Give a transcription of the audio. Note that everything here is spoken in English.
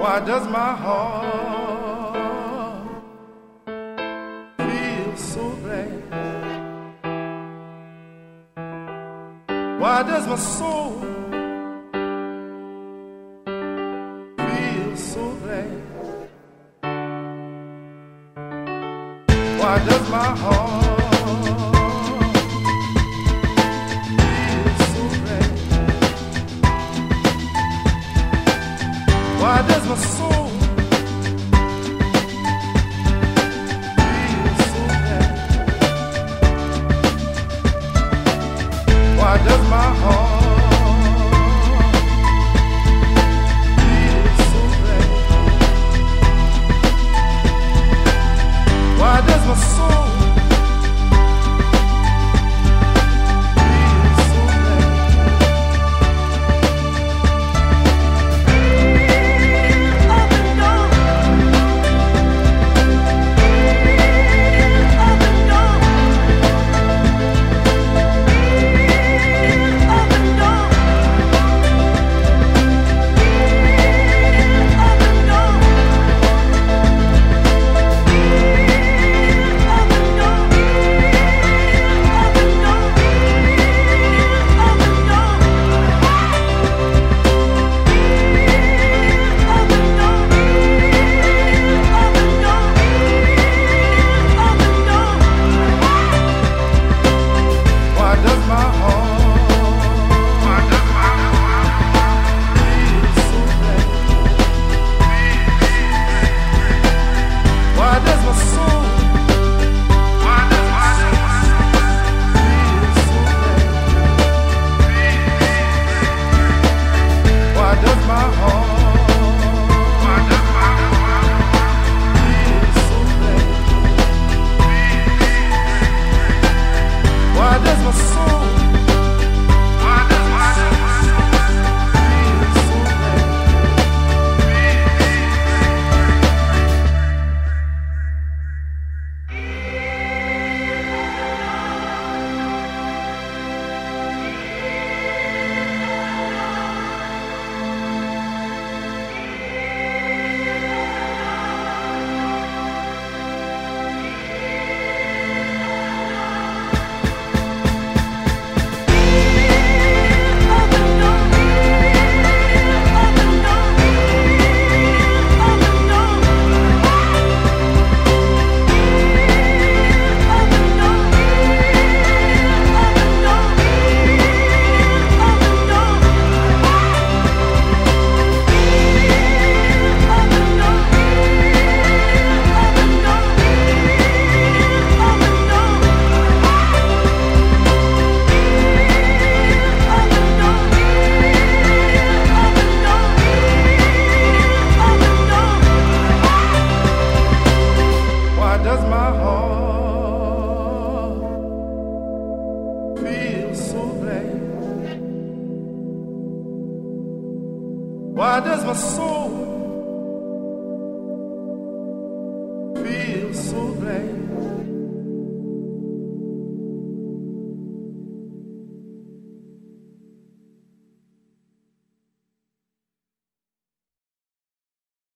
Why does my heart feel so glad? Why does my soul feel so glad? Why does my heart feel so glad? Why does my soul feel so glad? Why does my heart feel so glad? Why does my soul feel so glad? Why does my soul feel so glad?